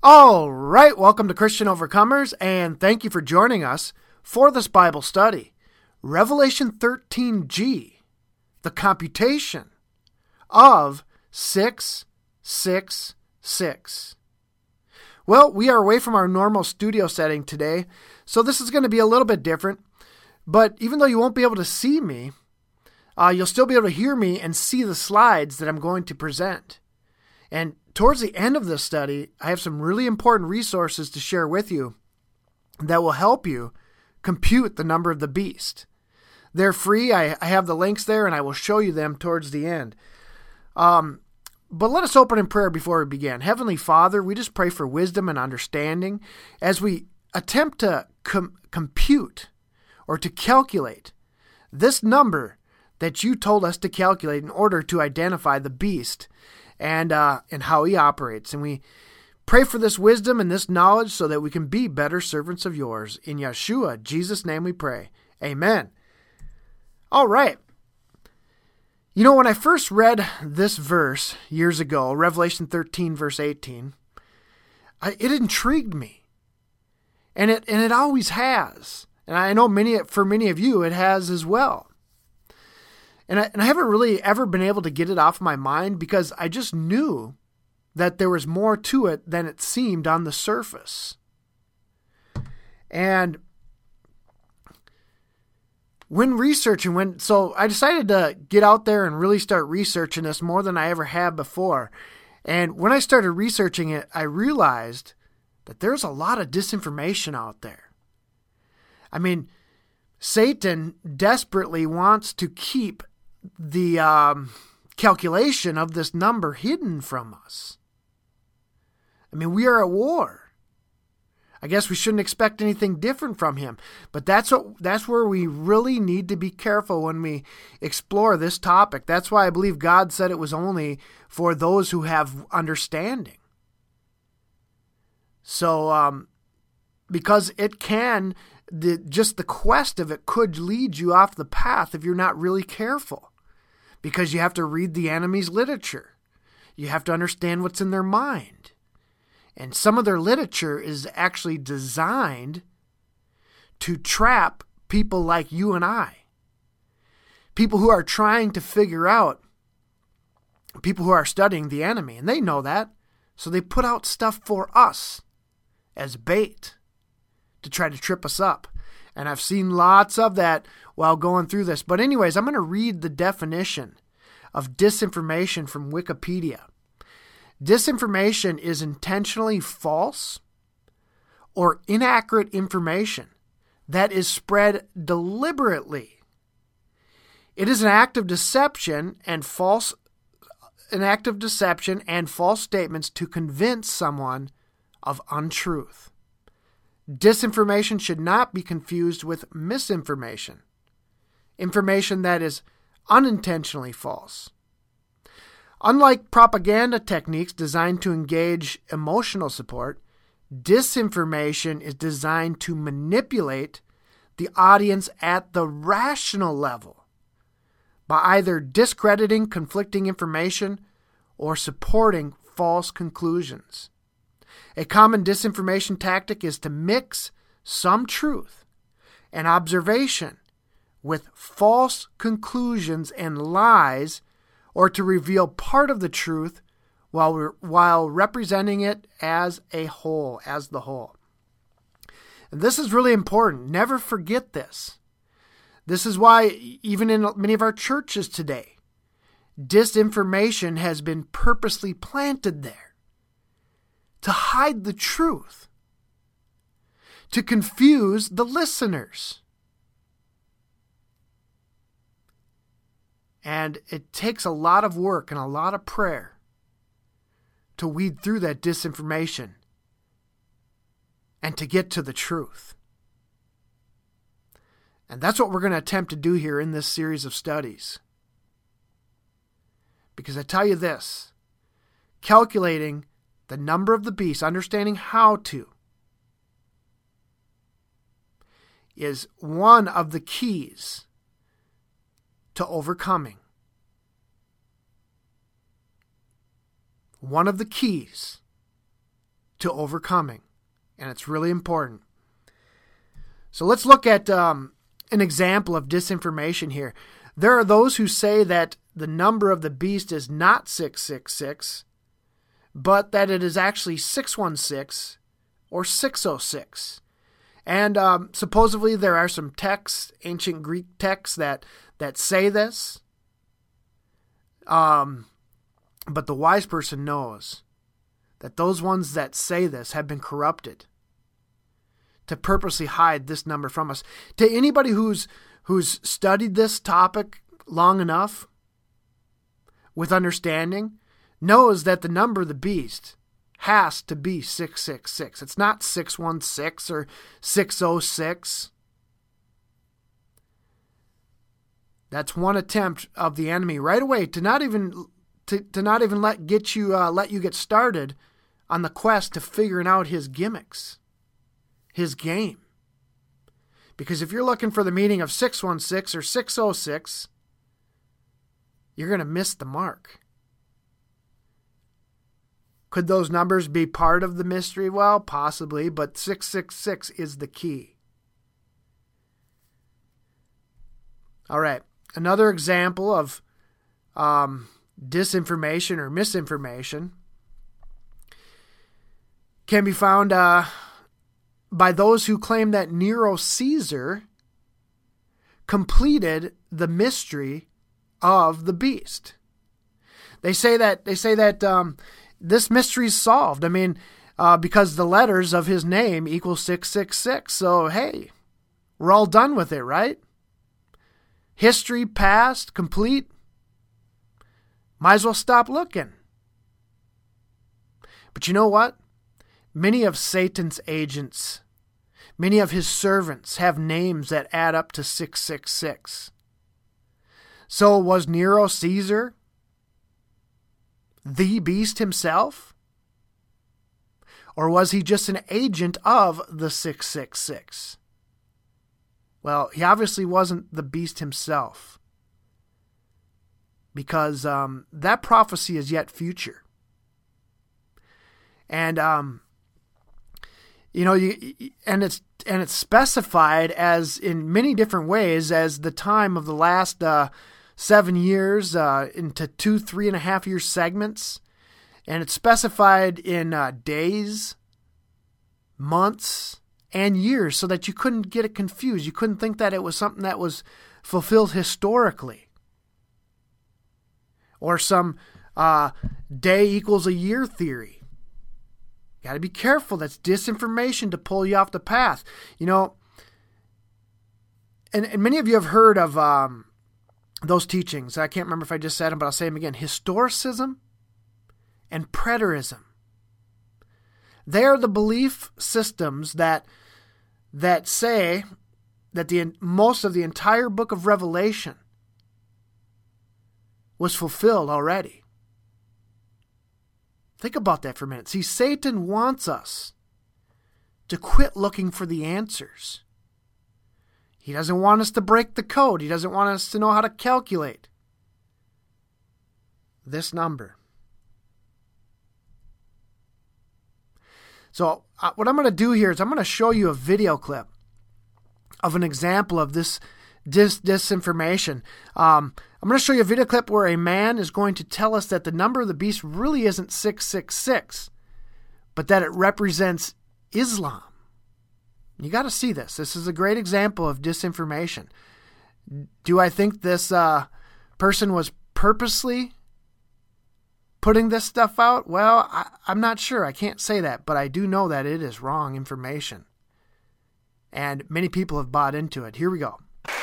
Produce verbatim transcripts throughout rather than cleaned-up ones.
All right, welcome to Christian Overcomers, and thank you for joining us for this Bible study. Revelation thirteen G, the computation of six six six. Well, we are away from our normal studio setting today, so this is going to be a little bit different. But even though you won't be able to see me, uh, you'll still be able to hear me and see the slides that I'm going to present. And towards the end of this study, I have some really important resources to share with you that will help you compute the number of the beast. They're free. I, I have the links there, and I will show you them towards the end. Um, but let us open in prayer before we begin. Heavenly Father, we just pray for wisdom and understanding as we attempt to com- compute or to calculate this number that you told us to calculate in order to identify the beast and uh, and how he operates. And we pray for this wisdom and this knowledge so that we can be better servants of yours. In Yeshua, Jesus' name we pray. Amen. All right. You know, when I first read this verse years ago, Revelation thirteen, verse eighteen, I, it intrigued me. And it and it always has. And I know many for many of you, it has as well. And I, and I haven't really ever been able to get it off my mind because I just knew that there was more to it than it seemed on the surface. And when researching, when so I decided to get out there and really start researching this more than I ever have before. And when I started researching it, I realized that there's a lot of disinformation out there. I mean, Satan desperately wants to keep the um, calculation of this number hidden from us. I mean, we are at war. I guess we shouldn't expect anything different from him. But that's what that's where we really need to be careful when we explore this topic. That's why I believe God said it was only for those who have understanding. So, um, because it can, the, just the quest of it could lead you off the path if you're not really careful. Because you have to read the enemy's literature. You have to understand what's in their mind. And some of their literature is actually designed to trap people like you and I. People who are trying to figure out, people who are studying the enemy, and they know that. So they put out stuff for us as bait to try to trip us up. And I've seen lots of that while going through this. But anyways, I'm going to read the definition of disinformation from Wikipedia. Disinformation is intentionally false or inaccurate information that is spread deliberately. It is an act of deception and false an act of deception and false statements to convince someone of untruth. Disinformation should not be confused with misinformation, information that is unintentionally false. Unlike propaganda techniques designed to engage emotional support, disinformation is designed to manipulate the audience at the rational level by either discrediting conflicting information or supporting false conclusions. A common disinformation tactic is to mix some truth and observation with false conclusions and lies, or to reveal part of the truth while while representing it as a whole, as the whole. And this is really important. Never forget this. This is why even in many of our churches today, disinformation has been purposely planted there to hide the truth, to confuse the listeners. And it takes a lot of work and a lot of prayer to weed through that disinformation and to get to the truth. And that's what we're going to attempt to do here in this series of studies. Because I tell you this, calculating the number of the beast, understanding how to, is one of the keys to overcoming. One of the keys to to overcoming. And it's really important. So let's look at um, an example of disinformation here. There are those who say that the number of the beast is not six six six, but that it is actually six one six or six oh six. And um, supposedly there are some texts, ancient Greek texts, that, that say this. Um, but the wise person knows that those ones that say this have been corrupted to purposely hide this number from us. To anybody who's who's studied this topic long enough with understanding, knows that the number of the beast has to be six six six. It's not six one six or six oh six. That's one attempt of the enemy right away to not even to, to not even let get you uh, let you get started on the quest to figuring out his gimmicks, his game. Because if you're looking for the meaning of six one six or six oh six, you're going to miss the mark. Could those numbers be part of the mystery? Well, possibly, but six six six is the key. All right, another example of um, disinformation or misinformation can be found uh, by those who claim that Nero Caesar completed the mystery of the beast. They say that they say that um, this mystery is solved. I mean, uh, because the letters of his name equal six six six. So hey, we're all done with it, right? History past, complete. Might as well stop looking. But you know what? Many of Satan's agents, many of his servants have names that add up to six six six. So was Nero Caesar the beast himself? Or was he just an agent of the six six six? Well, he obviously wasn't the beast himself, because um, that prophecy is yet future. And um, you know, you and it's and it's specified as in many different ways as the time of the last uh, seven years uh, into two, three and a half year segments, and it's specified in uh, days, months, and years, so that you couldn't get it confused. You couldn't think that it was something that was fulfilled historically, or some uh, day equals a year theory. Got to be careful. That's disinformation to pull you off the path. You know, and, and many of you have heard of um, those teachings. I can't remember if I just said them, but I'll say them again. Historicism and preterism. They are the belief systems that that say that the most of the entire book of Revelation was fulfilled already. Think about that for a minute. See, Satan wants us to quit looking for the answers. He doesn't want us to break the code. He doesn't want us to know how to calculate this number. So uh, what I'm going to do here is I'm going to show you a video clip of an example of this dis- disinformation. Um, I'm going to show you a video clip where a man is going to tell us that the number of the beast really isn't six six six, but that it represents Islam. You got to see this. This is a great example of disinformation. Do I think this uh, person was purposely putting this stuff out? Well, I, I'm not sure. I can't say that, but I do know that it is wrong information. And many people have bought into it. Here we go.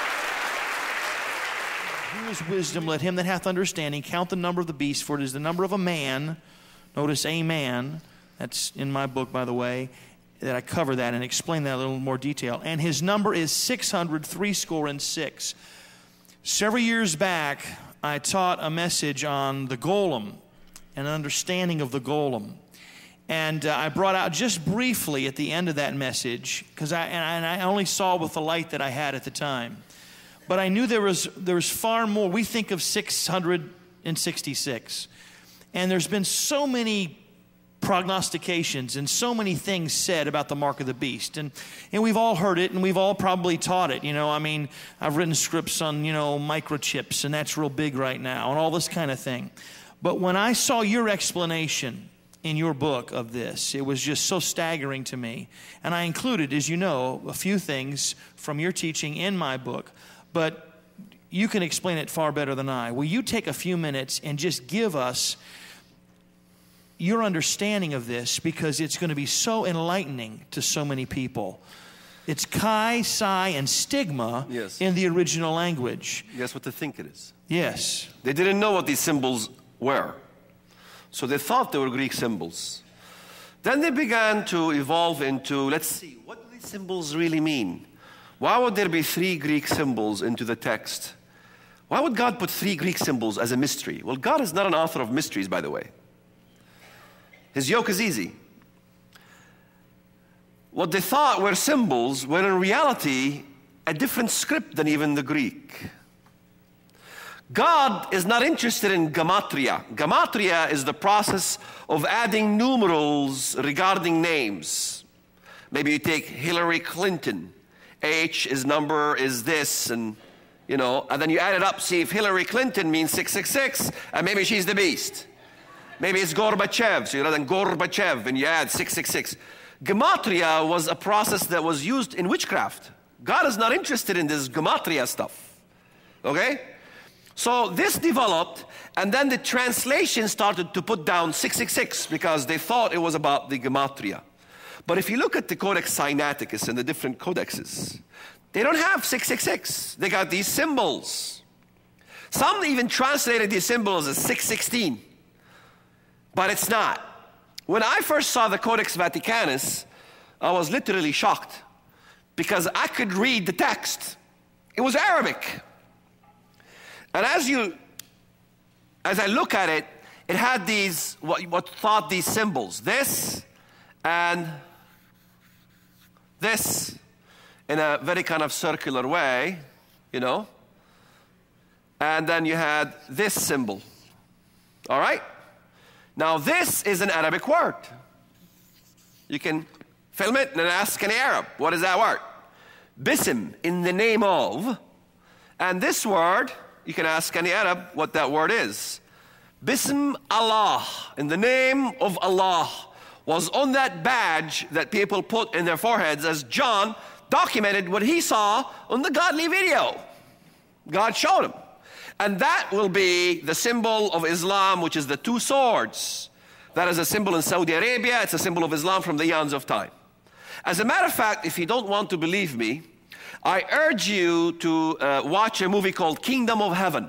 Here is wisdom. Let him that hath understanding count the number of the beast, for it is the number of a man. Notice a man. That's in my book, by the way, that I cover that and explain that in a little more detail. And his number is six hundred threescore and six. Several years back, I taught a message on the golem, an understanding of the golem. And uh, I brought out just briefly at the end of that message, because I, and I only saw with the light that I had at the time. But I knew there was, there was far more. We think of six hundred sixty-six. And there's been so many prognostications and so many things said about the mark of the beast. And and we've all heard it, and we've all probably taught it. You know, I mean, I've written scripts on, you know, microchips, and that's real big right now, and all this kind of thing. But when I saw your explanation in your book of this, it was just so staggering to me. And I included, as you know, a few things from your teaching in my book. But you can explain it far better than I. Will you take a few minutes and just give us your understanding of this, because it's going to be so enlightening to so many people. It's chi, psi, and stigma yes. in the original language. Guess what they think it is? Yes. They didn't know what these symbols were. So they thought they were Greek symbols. Then they began to evolve into, let's see, what do these symbols really mean? Why would there be three Greek symbols into the text? Why would God put three Greek symbols as a mystery? Well, God is not an author of mysteries, by the way. His yoke is easy. What they thought were symbols were in reality a different script than even the Greek. God is not interested in gematria. Gematria is the process of adding numerals regarding names. Maybe you take Hillary Clinton. H is number is this, and you know, and then you add it up, see if Hillary Clinton means six six six, and maybe she's the beast. Maybe it's Gorbachev, so you write Gorbachev and you add six six six. Gematria was a process that was used in witchcraft. God is not interested in this gematria stuff. Okay? So this developed, and then the translation started to put down six six six because they thought it was about the gematria. But if you look at the Codex Sinaiticus and the different codexes, they don't have six six six. They got these symbols. Some even translated these symbols as six sixteen. But it's not. When I first saw the Codex Vaticanus, I was literally shocked because I could read the text. It was Arabic. And as you, as I look at it, it had these, what, what thought these symbols. This and this in a very kind of circular way, you know. And then you had this symbol. All right? Now, this is an Arabic word. You can film it and ask any Arab, what is that word? Bism, in the name of. And this word, you can ask any Arab what that word is. Bism Allah, in the name of Allah, was on that badge that people put in their foreheads as John documented what he saw on the godly video. God showed him. And that will be the symbol of Islam, which is the two swords. That is a symbol in Saudi Arabia. It's a symbol of Islam from the eons of time. As a matter of fact, if you don't want to believe me, I urge you to uh, watch a movie called Kingdom of Heaven.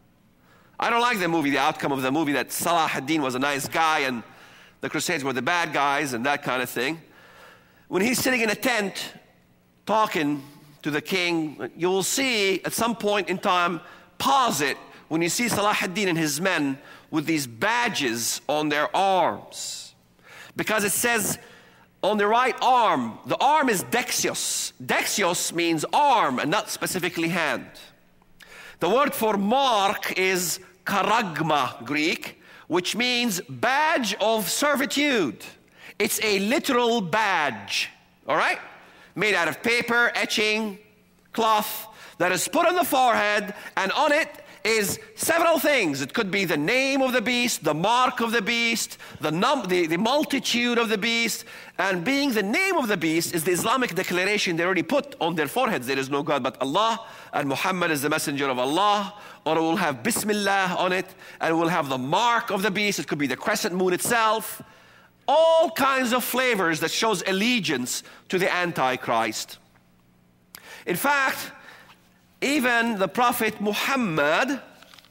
I don't like the movie, the outcome of the movie, that Salah ad-Din was a nice guy and the Crusades were the bad guys and that kind of thing. When he's sitting in a tent talking to the king, you will see at some point in time, pause it when you see Salah ad-Din and his men with these badges on their arms. Because it says on the right arm, the arm is dexios. Dexios means arm and not specifically hand. The word for mark is charagma, Greek, which means badge of servitude. It's a literal badge, all right? Made out of paper, etching, cloth, that is put on the forehead, and on it is several things. It could be the name of the beast, the mark of the beast, the, num- the, the multitude of the beast, and being the name of the beast is the Islamic declaration they already put on their foreheads. There is no God but Allah, and Muhammad is the messenger of Allah, or it will have Bismillah on it, and it will have the mark of the beast. It could be the crescent moon itself. All kinds of flavors that shows allegiance to the Antichrist. In fact, even the Prophet Muhammad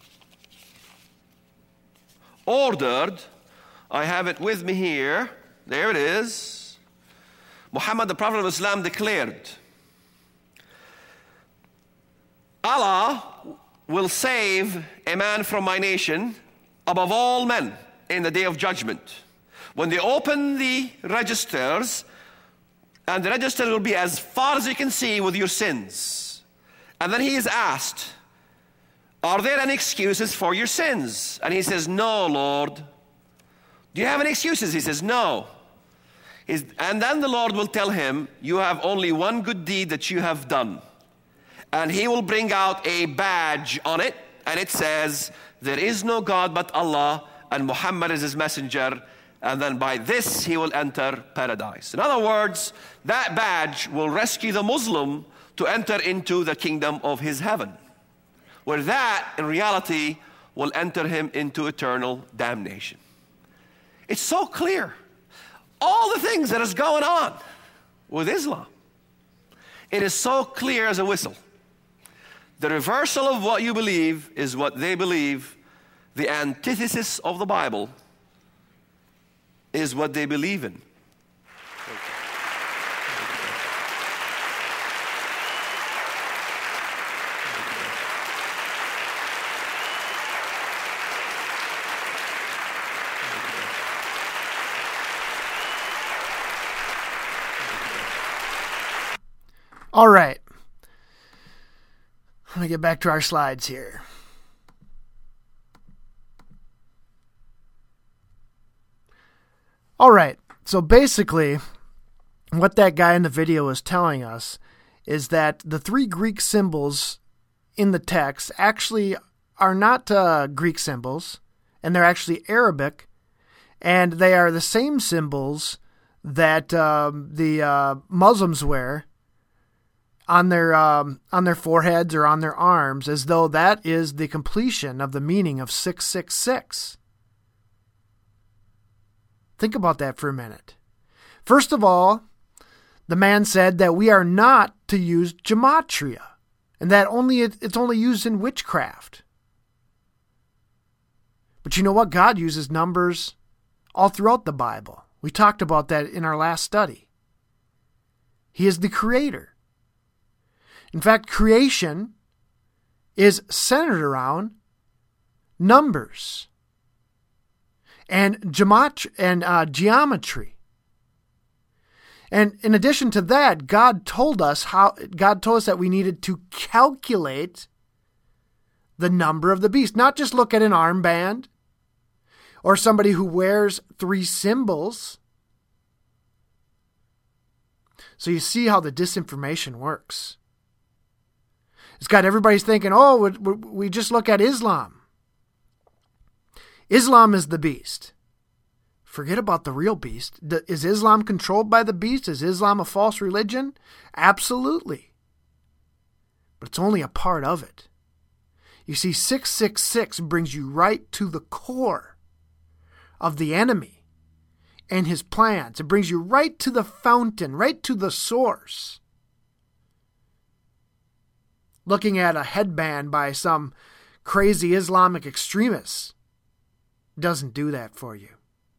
ordered, I have it with me here, there it is. Muhammad, the Prophet of Islam, declared, Allah will save a man from my nation above all men in the day of judgment. When they open the registers, and the register will be as far as you can see with your sins. And then he is asked, are there any excuses for your sins? And he says, no, Lord. Do you have any excuses? He says, no. He's, and then the Lord will tell him, you have only one good deed that you have done. And he will bring out a badge on it, and it says, there is no God but Allah, and Muhammad is his messenger, and then by this he will enter paradise. In other words, that badge will rescue the Muslim to enter into the kingdom of his heaven, where that, in reality, will enter him into eternal damnation. It's so clear. All the things that is going on with Islam, it is so clear as a whistle. The reversal of what you believe is what they believe. The antithesis of the Bible is what they believe in. All right. Let me get back to our slides here. All right. So basically, what that guy in the video was telling us is that the three Greek symbols in the text actually are not uh, Greek symbols, and they're actually Arabic, and they are the same symbols that um, the uh, Muslims wear on their um, on their foreheads or on their arms, as though that is the completion of the meaning of six six six. Think about that for a minute. First of all, the man said that we are not to use gematria, and that only it, it's only used in witchcraft. But you know what? God uses numbers all throughout the Bible. We talked about that in our last study. He is the creator. In fact, creation is centered around numbers and gemat- and uh, geometry. And in addition to that, God told us how God told us that we needed to calculate the number of the beast, not just look at an armband or somebody who wears three symbols. So you see how the disinformation works. It's got everybody's thinking, oh, we just look at Islam. Islam is the beast. Forget about the real beast. Is Islam controlled by the beast? Is Islam a false religion? Absolutely. But it's only a part of it. You see, six six six brings you right to the core of the enemy and his plans. It brings you right to the fountain, right to the source. Looking at a headband by some crazy Islamic extremists doesn't do that for you.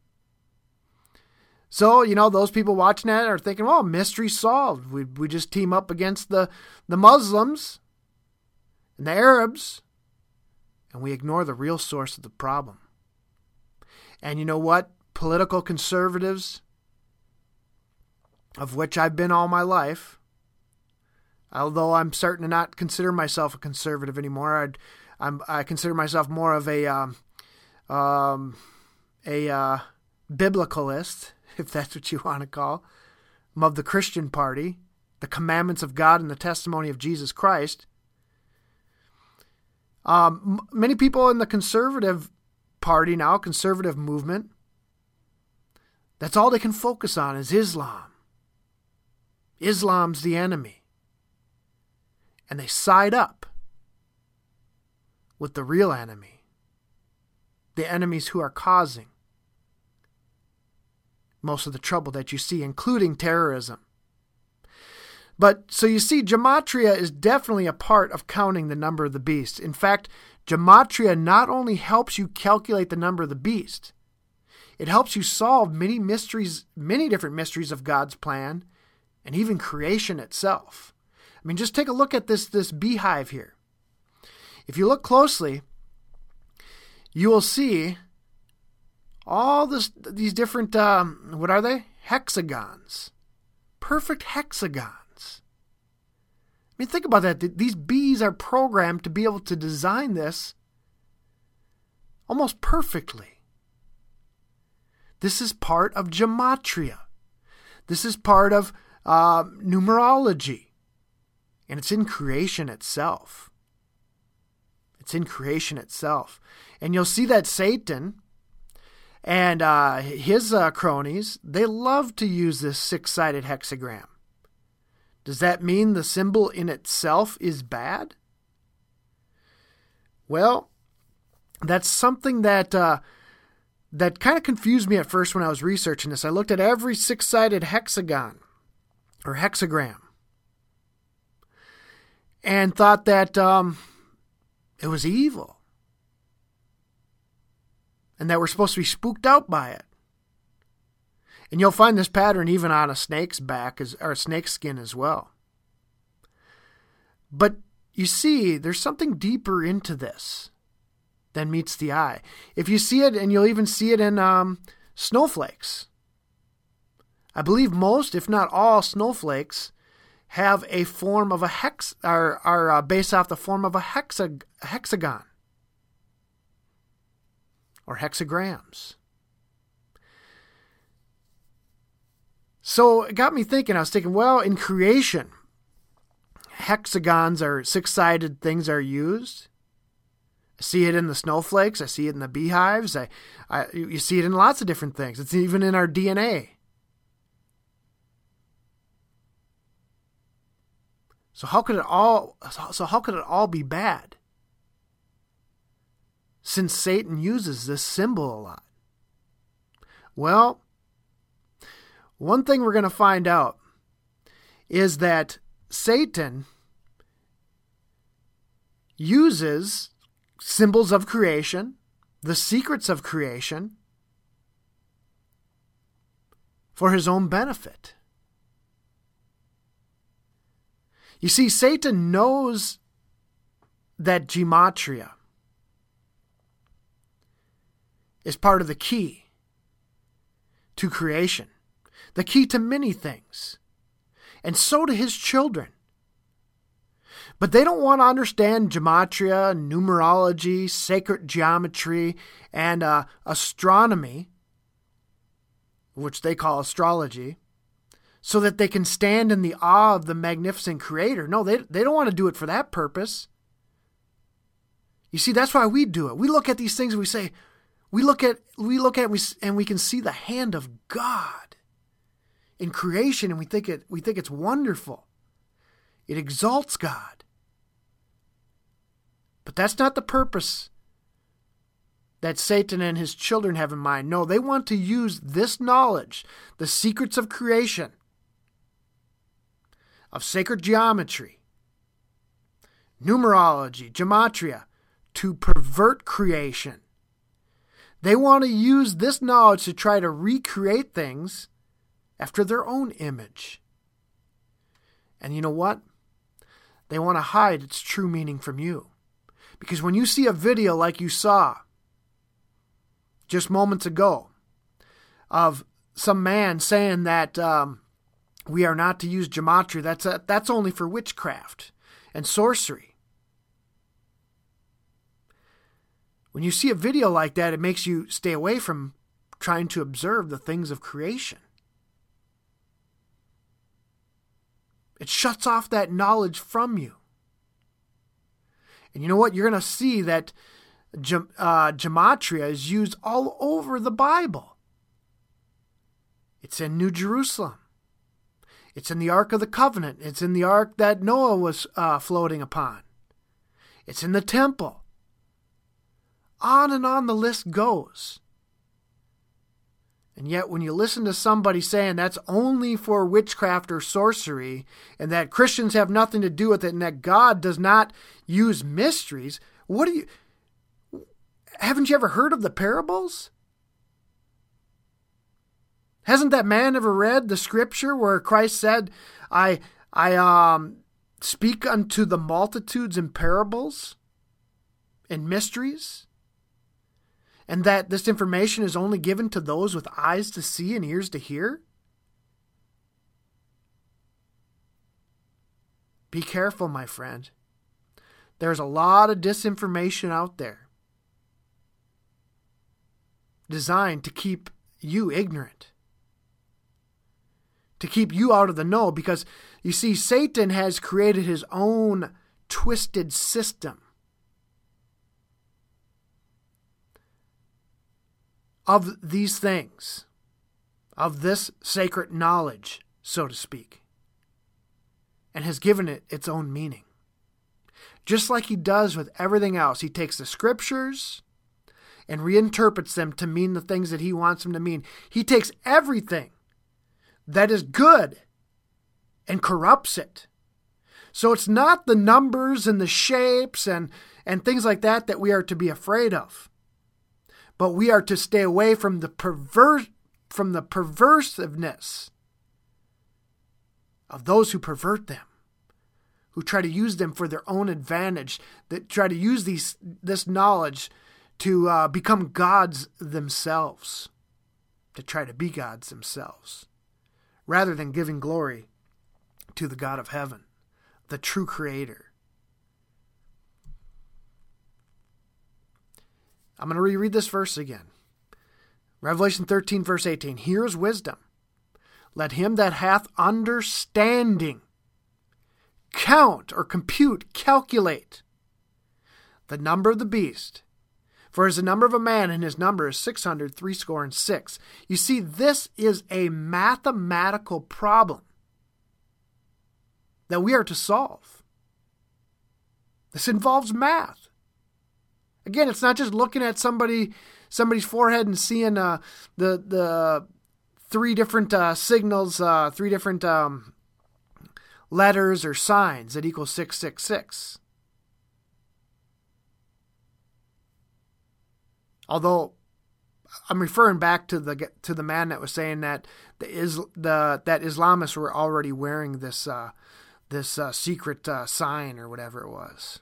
So, you know, those people watching that are thinking, well, mystery solved. We we just team up against the, the Muslims and the Arabs, and we ignore the real source of the problem. And you know what? Political conservatives, of which I've been all my life, although I'm starting to not consider myself a conservative anymore, I'd, I'm, I consider myself more of a um, um, a uh, biblicalist, if that's what you want to call. I'm of the Christian party, the commandments of God and the testimony of Jesus Christ. Um, m- many people in the conservative party now, conservative movement, that's all they can focus on is Islam. Islam's the enemy. And they side up with the real enemy, the enemies who are causing most of the trouble that you see, including terrorism. But so you see, gematria is definitely a part of counting the number of the beast. In fact, gematria not only helps you calculate the number of the beast, it helps you solve many mysteries, many different mysteries of God's plan, and even creation itself. I mean, just take a look at this, this beehive here. If you look closely, you will see all this, these different, um, what are they? Hexagons. Perfect hexagons. I mean, think about that. These bees are programmed to be able to design this almost perfectly. This is part of gematria. This is part of uh, numerology. And it's in creation itself. It's in creation itself. And you'll see that Satan and uh, his uh, cronies, they love to use this six-sided hexagram. Does that mean the symbol in itself is bad? Well, that's something that uh, that kind of confused me at first when I was researching this. I looked at every six-sided hexagon or hexagram and thought that um, it was evil and that we're supposed to be spooked out by it. And you'll find this pattern even on a snake's back as, or a snake's skin as well. But you see, there's something deeper into this than meets the eye. If you see it, and you'll even see it in um, snowflakes. I believe most, if not all, snowflakes have a form of a hex, are, are uh, based off the form of a hexa, hexagon or hexagrams. So it got me thinking. I was thinking, well, in creation, hexagons or six-sided things are used. I see it in the snowflakes. I see it in the beehives. I, I, you see it in lots of different things. It's even in our D N A. So how could it all? So how could it all be bad? Since Satan uses this symbol a lot. Well, one thing we're going to find out is that Satan uses symbols of creation, the secrets of creation, for his own benefit. You see, Satan knows that gematria is part of the key to creation, the key to many things, and so do his children. But they don't want to understand gematria, numerology, sacred geometry, and uh, astronomy, which they call astrology, so that they can stand in the awe of the magnificent Creator. No, they, they don't want to do it for that purpose. You see, that's why we do it. We look at these things and we say, we look at we look at we and we can see the hand of God in creation, and we think it we think it's wonderful. It exalts God. But that's not the purpose that Satan and his children have in mind. No, they want to use this knowledge, the secrets of creation, of sacred geometry, numerology, gematria, to pervert creation. They want to use this knowledge to try to recreate things after their own image. And you know what? They want to hide its true meaning from you. Because when you see a video like you saw just moments ago of some man saying that um, we are not to use gematria, that's, a, that's only for witchcraft and sorcery. When you see a video like that, it makes you stay away from trying to observe the things of creation. It shuts off that knowledge from you. And you know what? You're going to see that gem, uh, gematria is used all over the Bible. It's in New Jerusalem. It's in the Ark of the Covenant. It's in the ark that Noah was uh, floating upon. It's in the temple. On and on the list goes. And yet when you listen to somebody saying that's only for witchcraft or sorcery, and that Christians have nothing to do with it, and that God does not use mysteries, what do you... Haven't you ever heard of the parables? Hasn't that man ever read the scripture where Christ said, I, I um, speak unto the multitudes in parables and mysteries? And that this information is only given to those with eyes to see and ears to hear? Be careful, my friend. There's a lot of disinformation out there designed to keep you ignorant, to keep you out of the know, because you see, Satan has created his own twisted system of these things, of this sacred knowledge, so to speak, and has given it its own meaning. Just like he does with everything else, he takes the scriptures and reinterprets them to mean the things that he wants them to mean. He takes everything that is good and corrupts it. So it's not the numbers and the shapes and, and things like that that we are to be afraid of. But we are to stay away from the perverse, from the perversiveness of those who pervert them, who try to use them for their own advantage, that try to use these this knowledge to uh, become gods themselves, to try to be gods themselves, rather than giving glory to the God of heaven, the true creator. I'm going to reread this verse again. Revelation thirteen, verse eighteen. Here is wisdom. Let him that hath understanding count or compute, calculate the number of the beast. For as the number of a man, and his number is six hundred, threescore and six. You see, this is a mathematical problem that we are to solve. This involves math. Again, it's not just looking at somebody somebody's forehead and seeing uh, the the three different uh, signals, uh, three different um, letters or signs that equal six six six. Although I'm referring back to the to the man that was saying that the is the that Islamists were already wearing this uh, this uh, secret uh, sign or whatever it was,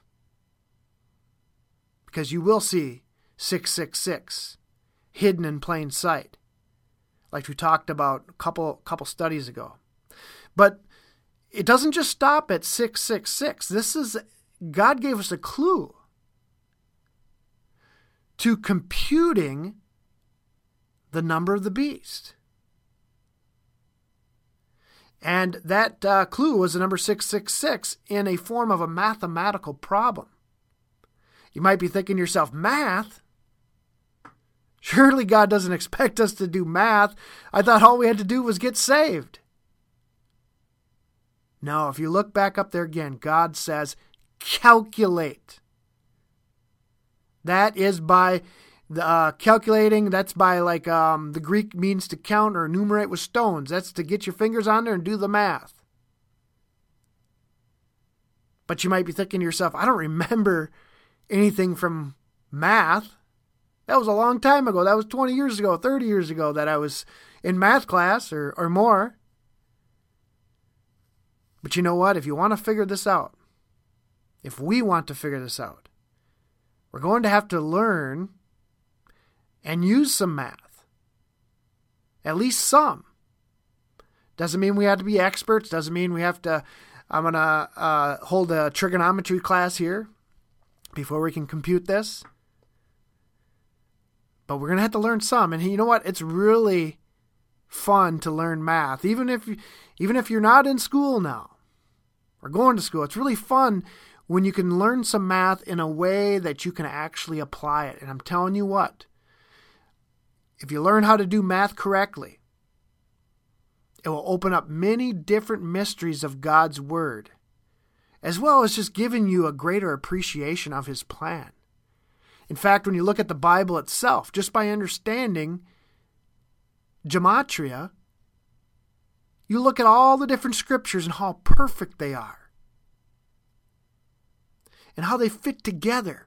because you will see six six six hidden in plain sight, like we talked about a couple couple studies ago. But it doesn't just stop at six six six. This is God gave us a clue to computing the number of the beast. And that uh, clue was the number six six six in a form of a mathematical problem. You might be thinking to yourself, math? Surely God doesn't expect us to do math. I thought all we had to do was get saved. No, if you look back up there again, God says, calculate. That is by the uh, calculating. That's by like um, the Greek means to count or enumerate with stones. That's to get your fingers on there and do the math. But you might be thinking to yourself, I don't remember anything from math. That was a long time ago. That was twenty years ago, thirty years ago that I was in math class or, or more. But you know what? If you want to figure this out, if we want to figure this out, we're going to have to learn and use some math. At least some. Doesn't mean we have to be experts. Doesn't mean we have to, I'm going to uh, hold a trigonometry class here before we can compute this. But we're going to have to learn some. And you know what? It's really fun to learn math. Even if, you, even if you're not in school now or going to school, it's really fun when you can learn some math in a way that you can actually apply it. And I'm telling you what, if you learn how to do math correctly, it will open up many different mysteries of God's Word, as well as just giving you a greater appreciation of His plan. In fact, when you look at the Bible itself, just by understanding gematria, you look at all the different scriptures and how perfect they are, and how they fit together,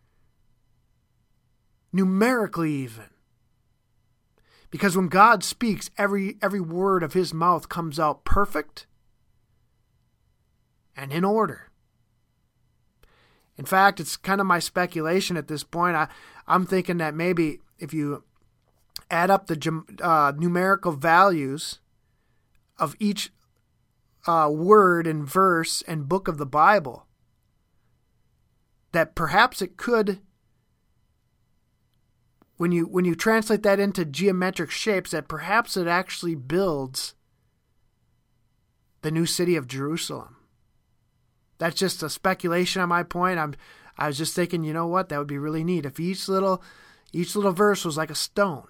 numerically even. Because when God speaks, every every word of His mouth comes out perfect and in order. In fact, it's kind of my speculation at this point. I, I'm thinking that maybe if you add up the uh, numerical values of each uh, word and verse and book of the Bible, that perhaps it could when you when you translate that into geometric shapes, that perhaps it actually builds the new city of Jerusalem. That's just a speculation on my point. I'm I was just thinking, you know what, that would be really neat if each little each little verse was like a stone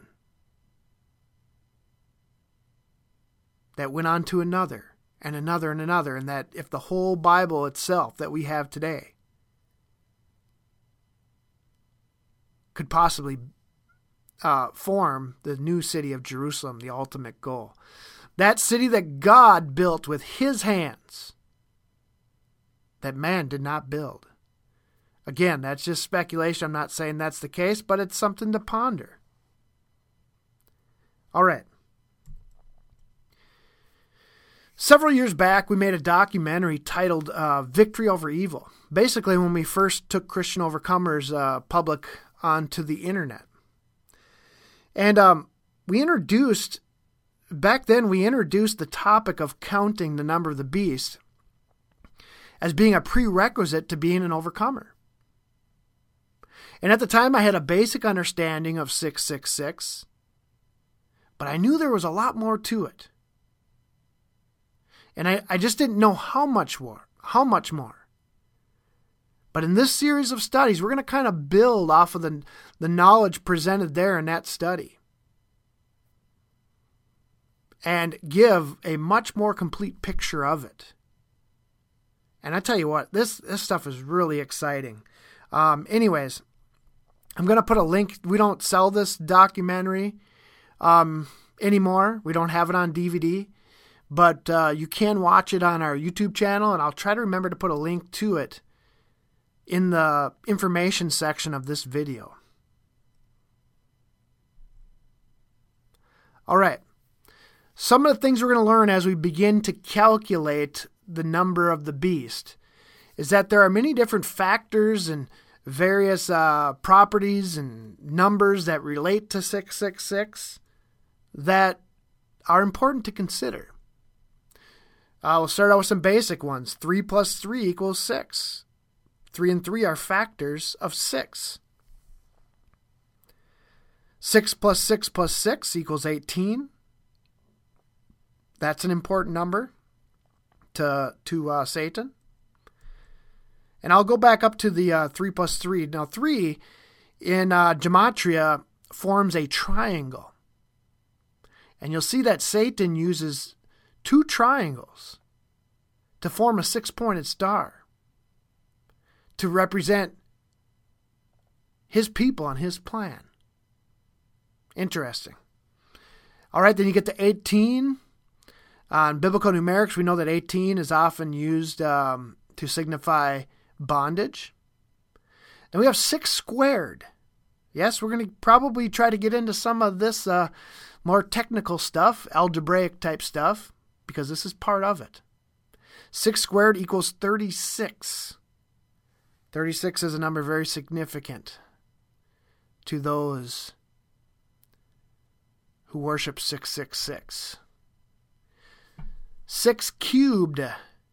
that went on to another and another and another, and that if the whole Bible itself that we have today could possibly uh, form the new city of Jerusalem, the ultimate goal. That city that God built with his hands, that man did not build. Again, that's just speculation. I'm not saying that's the case, but it's something to ponder. All right. Several years back, we made a documentary titled uh, Victory Over Evil. Basically, when we first took Christian Overcomers uh, public onto the internet. And um, we introduced, back then we introduced the topic of counting the number of the beast as being a prerequisite to being an overcomer. And at the time I had a basic understanding of six six six, but I knew there was a lot more to it. And I, I just didn't know how much more, how much more. But in this series of studies, we're going to kind of build off of the, the knowledge presented there in that study and give a much more complete picture of it. And I tell you what, this, this stuff is really exciting. Um, anyways, I'm going to put a link. We don't sell this documentary um, anymore. We don't have it on D V D. But uh, you can watch it on our YouTube channel, and I'll try to remember to put a link to it in the information section of this video. All right. Some of the things we're going to learn as we begin to calculate the number of the beast is that there are many different factors and various uh, properties and numbers that relate to six six six that are important to consider. Uh, we'll start out with some basic ones. three plus three equals six. three and three are factors of six. six plus six plus six equals eighteen. That's an important number to, to uh, Satan. And I'll go back up to the uh, three plus three. Now, three in uh, Gematria forms a triangle. And you'll see that Satan uses two triangles to form a six-pointed star to represent his people and his plan. Interesting. All right, then you get to eighteen. Uh, in biblical numerics, we know that eighteen is often used um, to signify bondage. Then we have six squared. Yes, we're going to probably try to get into some of this uh, more technical stuff, algebraic type stuff, because this is part of it. six squared equals thirty-six. thirty-six is a number very significant to those who worship six six six. six cubed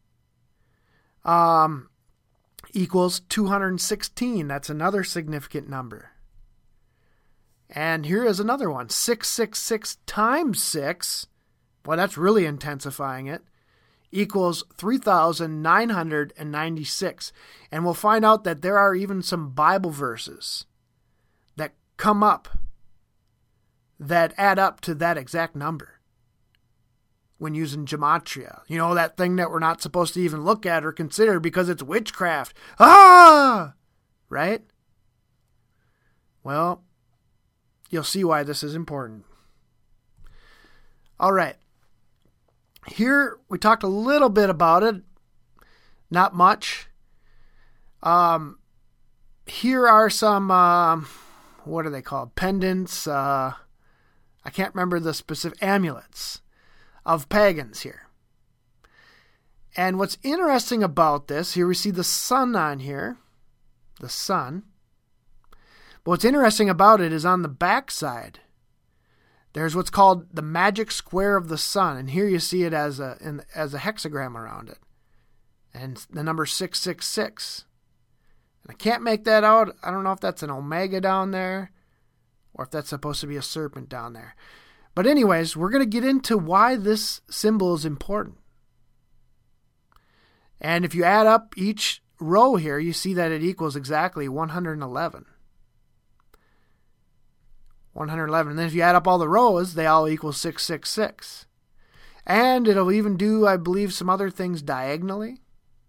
um, equals two hundred sixteen. That's another significant number. And here is another one. six six six times six, well, that's really intensifying it, equals three thousand nine hundred ninety-six. And we'll find out that there are even some Bible verses that come up that add up to that exact number when using gematria. You know, that thing that we're not supposed to even look at or consider because it's witchcraft. Ah! Right? Well, you'll see why this is important. All right. Here, we talked a little bit about it. Not much. Um, here are some, uh, what are they called? Pendants. Uh, I can't remember the specific amulets of pagans here. And what's interesting about this, here we see the sun on here. The sun. But what's interesting about it is on the back side, there's what's called the magic square of the sun. And here you see it as a in, as a hexagram around it. And the number six six six. And I can't make that out. I don't know if that's an omega down there or if that's supposed to be a serpent down there. But anyways, we're going to get into why this symbol is important. And if you add up each row here, you see that it equals exactly one hundred eleven. one hundred eleven. And then if you add up all the rows, they all equal six six six. And it'll even do, I believe, some other things diagonally,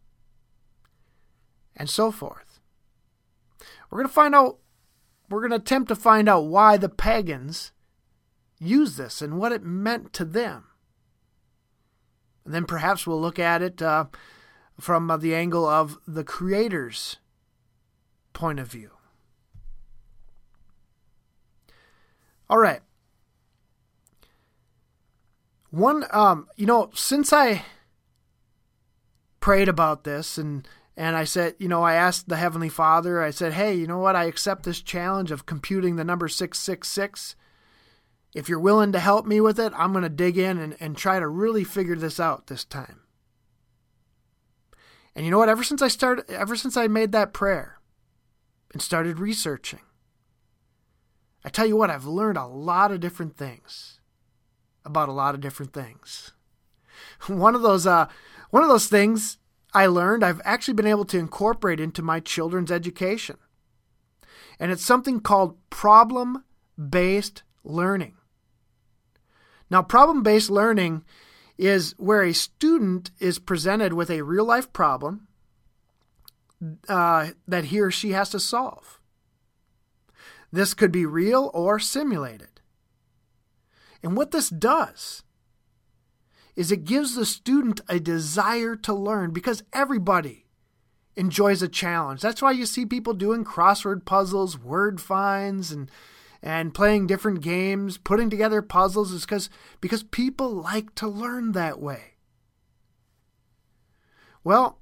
and so forth. We're going to find out, we're going to attempt to find out why the pagans used this and what it meant to them. And then perhaps we'll look at it uh, from uh, the angle of the Creator's point of view. All right. One, um, you know, since I prayed about this and and I said, you know, I asked the Heavenly Father, I said, hey, you know what? I accept this challenge of computing the number six six six. If you're willing to help me with it, I'm going to dig in and, and try to really figure this out this time. And you know what? Ever since I started, ever since I made that prayer and started researching, I tell you what, I've learned a lot of different things about a lot of different things. One of those, uh, one of those things I learned, I've actually been able to incorporate into my children's education. And it's something called problem-based learning. Now, problem-based learning is where a student is presented with a real-life problem uh, that he or she has to solve. This could be real or simulated. And what this does is it gives the student a desire to learn, because everybody enjoys a challenge. That's why you see people doing crossword puzzles, word finds, and and playing different games, putting together puzzles, is because because people like to learn that way. Well,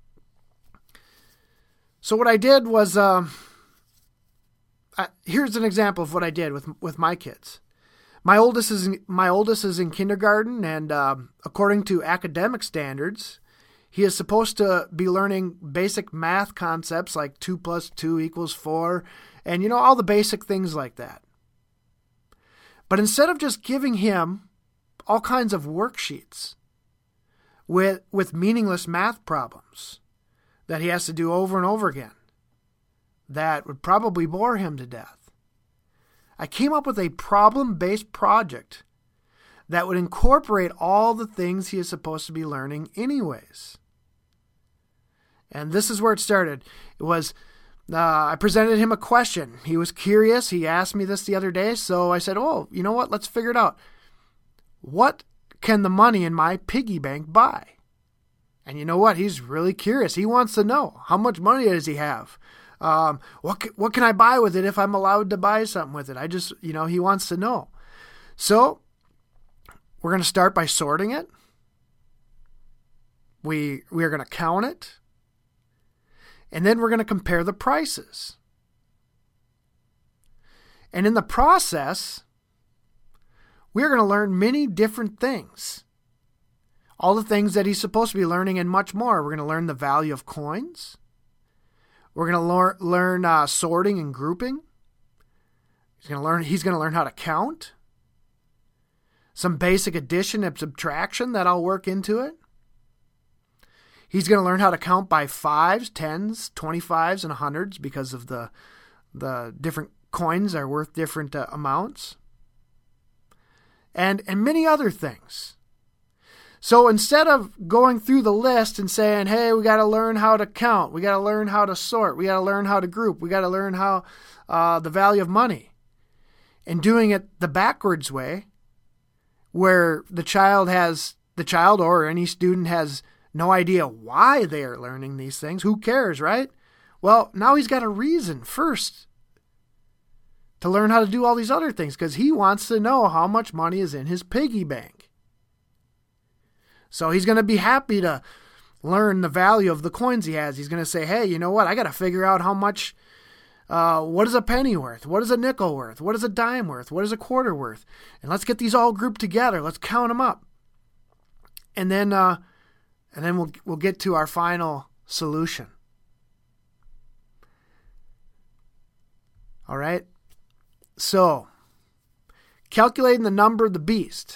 so what I did was, uh, I, here's an example of what I did with with my kids. My oldest is in, my oldest is in kindergarten, and um, according to academic standards, he is supposed to be learning basic math concepts like two plus two equals four, and you know, all the basic things like that. But instead of just giving him all kinds of worksheets with with meaningless math problems that he has to do over and over again, that would probably bore him to death, I came up with a problem-based project that would incorporate all the things he is supposed to be learning anyways. And this is where it started. It was, uh, I presented him a question. He was curious. He asked me this the other day. So I said, oh, you know what? Let's figure it out. What can the money in my piggy bank buy? And you know what? He's really curious. He wants to know, how much money does he have? Um, what what can I buy with it if I'm allowed to buy something with it? I just, you know, he wants to know. So we're going to start by sorting it. We we are going to count it. And then we're going to compare the prices. And in the process, we're going to learn many different things. All the things that he's supposed to be learning and much more. We're going to learn the value of coins. We're going to lear- learn uh, sorting and grouping. He's going to learn. He's going to learn how to count. Some basic addition and subtraction that I'll work into it. He's going to learn how to count by fives, tens, twenty-fives, and hundreds, because of the the different coins are worth different uh, amounts. And and many other things. So instead of going through the list and saying, hey, we got to learn how to count, we got to learn how to sort, we got to learn how to group, we got to learn how uh, the value of money, and doing it the backwards way, where the child has, the child or any student has no idea why they are learning these things. Who cares, right? Well, now he's got a reason first to learn how to do all these other things, because he wants to know how much money is in his piggy bank. So he's going to be happy to learn the value of the coins he has. He's going to say, hey, you know what? I got to figure out how much, uh, what is a penny worth? What is a nickel worth? What is a dime worth? What is a quarter worth? And let's get these all grouped together. Let's count them up. And then, uh, and then we'll, we'll get to our final solution. All right. So, calculating the number of the beast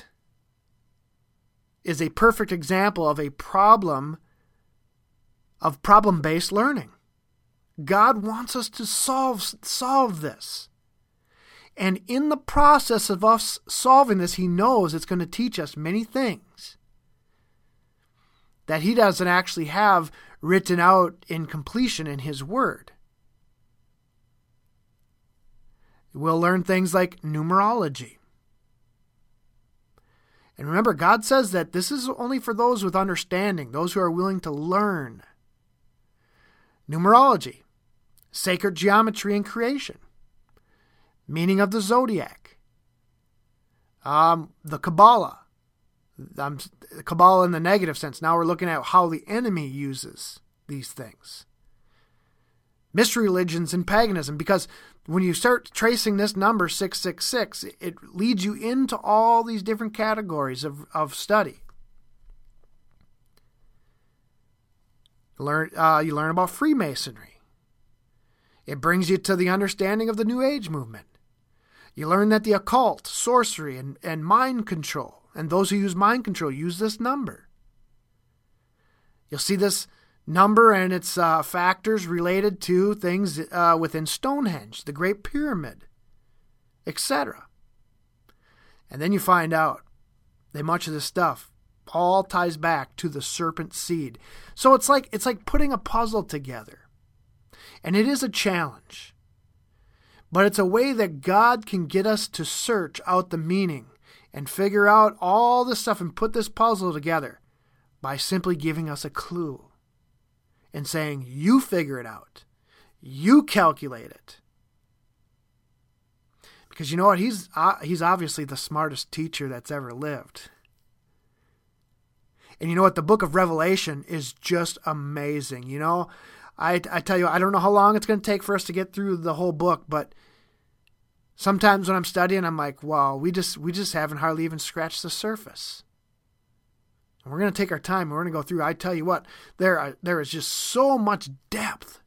is a perfect example of a problem of problem-based learning. God wants us to solve, solve this. And in the process of us solving this, he knows it's going to teach us many things that he doesn't actually have written out in completion in his word. We'll learn things like numerology. And remember, God says that this is only for those with understanding, those who are willing to learn. Numerology, sacred geometry and creation, meaning of the zodiac, um, the Kabbalah, um, Kabbalah in the negative sense. Now we're looking at how the enemy uses these things. Mystery religions and paganism, because when you start tracing this number six six six, it leads you into all these different categories of, of study. Learn, uh, you learn about Freemasonry. It brings you to the understanding of the New Age movement. You learn that the occult, sorcery, and, and mind control, and those who use mind control use this number. You'll see this number and its uh, factors related to things uh, within Stonehenge, the Great Pyramid, et cetera. And then you find out that much of this stuff all ties back to the serpent seed. So it's like it's like putting a puzzle together. And it is a challenge. But it's a way that God can get us to search out the meaning and figure out all this stuff and put this puzzle together by simply giving us a clue and saying, you figure it out. You calculate it. Because you know what? He's, uh, he's obviously the smartest teacher that's ever lived. And you know what? The book of Revelation is just amazing. You know, I, I tell you, I don't know how long it's going to take for us to get through the whole book, but sometimes when I'm studying, I'm like, wow, we just we just haven't hardly even scratched the surface. And we're going to take our time. We're going to go through. I tell you what, there are, there is just so much depth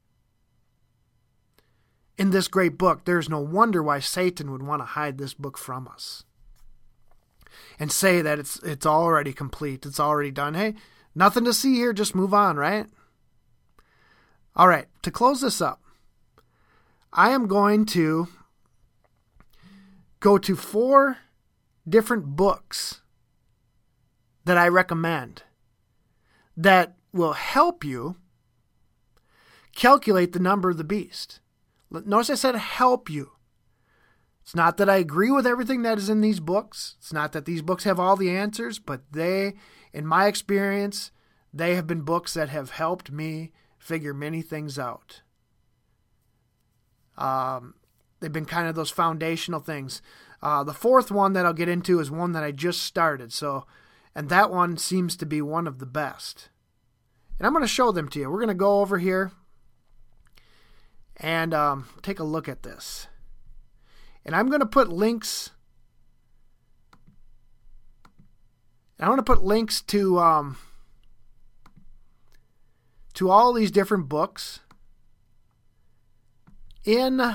in this great book. There's no wonder why Satan would want to hide this book from us and say that it's it's already complete. It's already done. Hey, nothing to see here. Just move on, right? All right, to close this up, I am going to go to four different books that I recommend that will help you calculate the number of the beast. Notice I said help you. It's not that I agree with everything that is in these books. It's not that these books have all the answers, but they, in my experience, they have been books that have helped me figure many things out. Um, they've been kind of those foundational things. Uh, the fourth one that I'll get into is one that I just started. So, and that one seems to be one of the best. And I'm going to show them to you. We're going to go over here and um, take a look at this. And I'm going to put links. I want to put links to um, to all these different books in.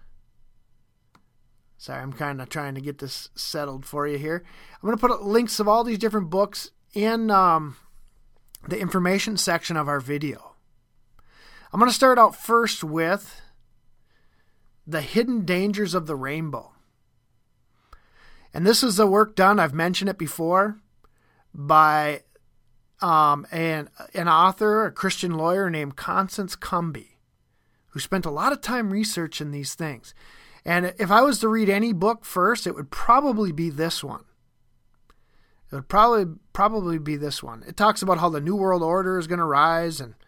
Sorry, I'm kind of trying to get this settled for you here. I'm going to put links of all these different books in um, the information section of our video. I'm going to start out first with The Hidden Dangers of the Rainbow. And this is the work done, I've mentioned it before, by um, an, an author, a Christian lawyer named Constance Cumby, who spent a lot of time researching these things. And if I was to read any book first, it would probably be this one. It would probably probably be this one. It talks about how the New World Order is going to rise and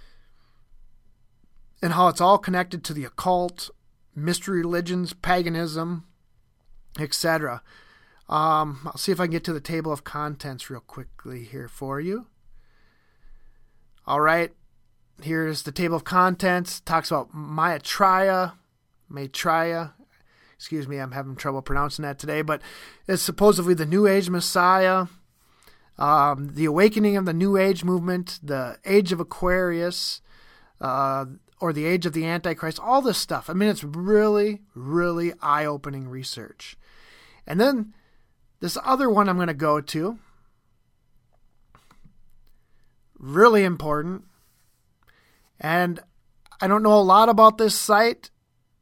and how it's all connected to the occult, mystery religions, paganism, et cetera. Um, I'll see if I can get to the table of contents real quickly here for you. All right, here's the table of contents. It talks about Maitreya. Maitreya, excuse me, I'm having trouble pronouncing that today, but it's supposedly the New Age Messiah, um, the awakening of the New Age movement, the Age of Aquarius, uh, or the age of the Antichrist, all this stuff. I mean, it's really, really eye-opening research. And then this other one I'm going to go to, really important. And I don't know a lot about this site,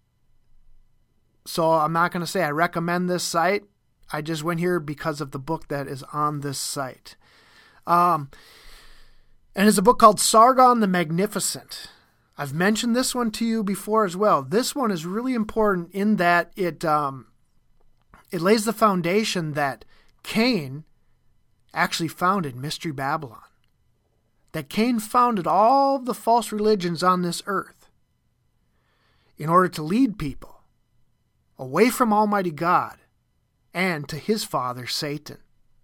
so I'm not going to say I recommend this site. I just went here because of the book that is on this site. Um, and it's a book called Sargon the Magnificent. I've mentioned this one to you before as well. This one is really important in that it um, it lays the foundation that Cain actually founded Mystery Babylon. That Cain founded all the false religions on this earth in order to lead people away from Almighty God and to his father, Satan.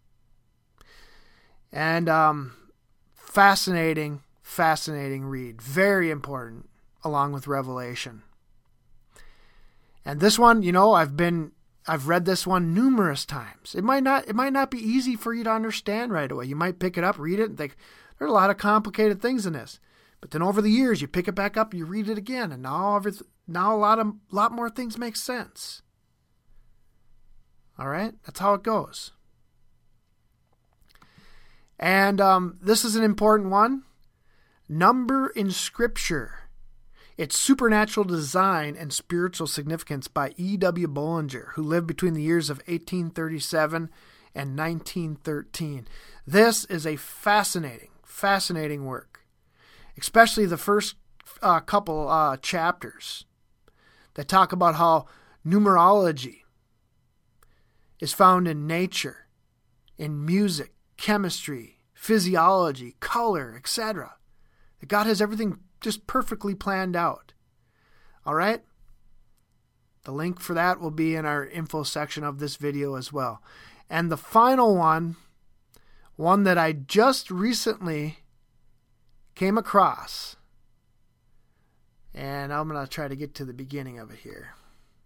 And um, fascinating, fascinating read. Very important, along with Revelation. And this one, you know, I've been, I've read this one numerous times. It might not, it might not be easy for you to understand right away. You might pick it up, read it, and think, there are a lot of complicated things in this. But then over the years, you pick it back up, you read it again, and now every, now a lot of, lot more things make sense. All right, that's how it goes. And um, this is an important one. Number in Scripture. Its Supernatural Design and Spiritual Significance by E W Bollinger, who lived between the years of eighteen thirty-seven and nineteen thirteen. This is a fascinating, fascinating work, especially the first uh, couple uh, chapters that talk about how numerology is found in nature, in music, chemistry, physiology, color, et cetera. That God has everything just perfectly planned out. All right? The link for that will be in our info section of this video as well. And the final one, one that I just recently came across, and I'm going to try to get to the beginning of it here.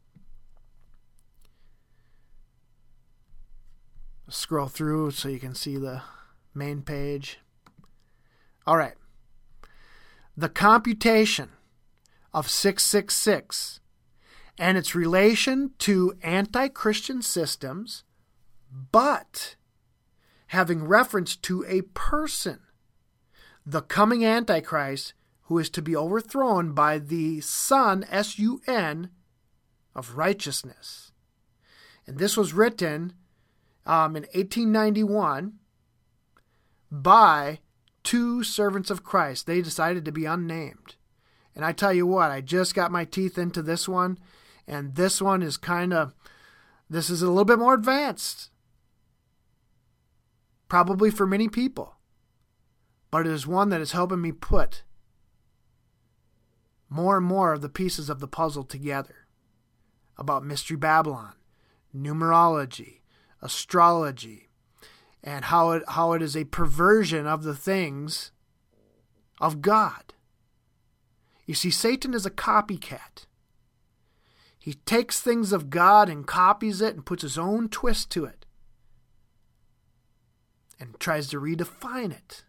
Scroll through so you can see the main page. All right. The computation of six six six and its relation to anti-Christian systems, but having reference to a person, the coming Antichrist, who is to be overthrown by the Sun, S U N, of righteousness. And this was written um, in eighteen ninety-one by two servants of Christ. They decided to be unnamed. And I tell you what, I just got my teeth into this one, and this one is kind of, this is a little bit more advanced. Probably for many people. But it is one that is helping me put more and more of the pieces of the puzzle together. About Mystery Babylon, numerology, astrology, and how it how it is a perversion of the things of God. You see, Satan is a copycat. He takes things of God and copies it and puts his own twist to it. And tries to redefine it.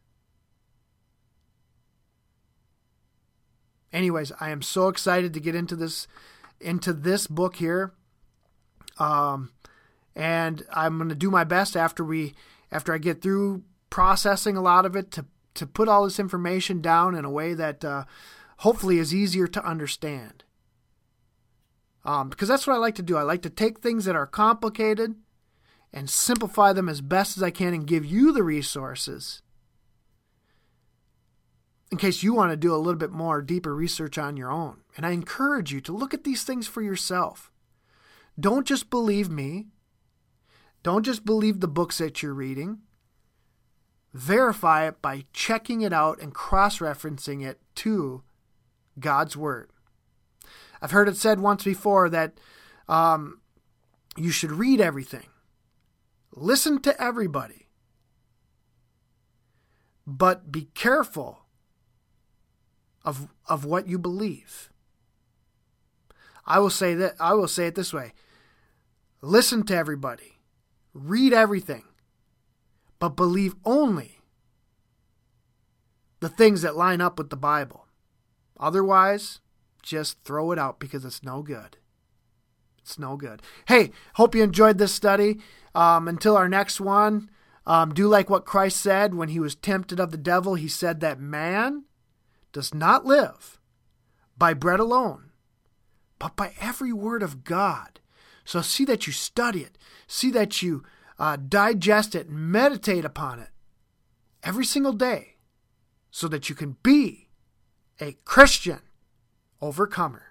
Anyways, I am so excited to get into this into this book here. Um, and I'm going to do my best after we after I get through processing a lot of it to to put all this information down in a way that uh, hopefully is easier to understand. Um, because that's what I like to do. I like to take things that are complicated and simplify them as best as I can and give you the resources in case you want to do a little bit more deeper research on your own. And I encourage you to look at these things for yourself. Don't just believe me. Don't just believe the books that you're reading. Verify it by checking it out and cross-referencing it to God's Word. I've heard it said once before that um, you should read everything. Listen to everybody. But be careful of, of what you believe. I will say that I will say it this way. Listen to everybody. Read everything, but believe only the things that line up with the Bible. Otherwise, just throw it out because it's no good. It's no good. Hey, hope you enjoyed this study. Um, until our next one, um, do like what Christ said when he was tempted of the devil. He said that man does not live by bread alone, but by every word of God. So see that you study it. See that you uh, digest it and meditate upon it every single day so that you can be a Christian overcomer.